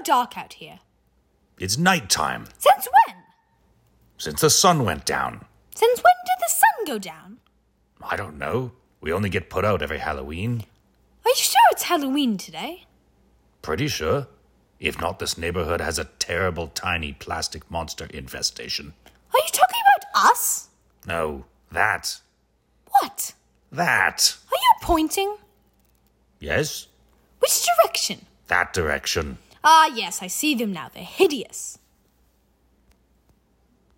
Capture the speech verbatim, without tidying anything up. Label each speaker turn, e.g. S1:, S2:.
S1: dark out here?
S2: It's nighttime.
S1: Since when?
S2: Since the sun went down.
S1: Since when did the sun go down?
S2: I don't know. We only get put out every Halloween.
S1: Are you sure it's Halloween today?
S2: Pretty sure. If not, this neighborhood has a terrible tiny plastic monster infestation.
S1: Are you talking about us?
S2: No, that.
S1: What?
S2: That.
S1: Are you pointing?
S2: Yes?
S1: Which direction?
S2: That direction.
S1: Ah, yes, I see them now. They're hideous.